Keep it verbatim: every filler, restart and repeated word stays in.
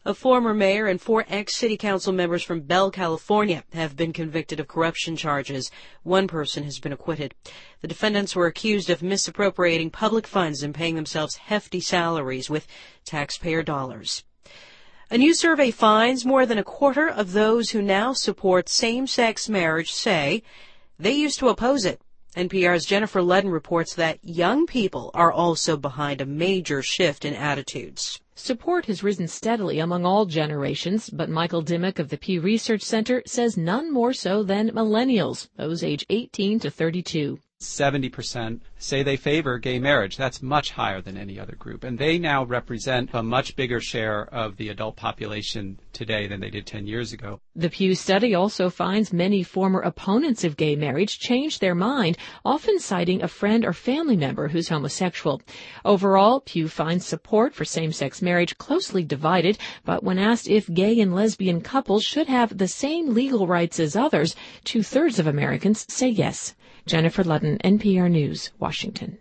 A former mayor and four ex-city council members from Bell, California, have been convicted of corruption charges. One person has been acquitted. The defendants were accused of misappropriating public funds and paying themselves hefty salaries with taxpayer dollars. A new survey finds more than a quarter of those who now support same-sex marriage say they used to oppose it. N P R's Jennifer Ludden reports that young people are also behind a major shift in attitudes. Support has risen steadily among all generations, but Michael Dimmock of the Pew Research Center says none more so than millennials, those age eighteen to thirty-two. seventy percent say they favor gay marriage. That's much higher than any other group. And they now represent a much bigger share of the adult population today than they did ten years ago. The Pew study also finds many former opponents of gay marriage changed their mind, often citing a friend or family member who's homosexual. Overall, Pew finds support for same-sex marriage closely divided, but when asked if gay and lesbian couples should have the same legal rights as others, two-thirds of Americans say yes. Jennifer Ludden, N P R News, Washington.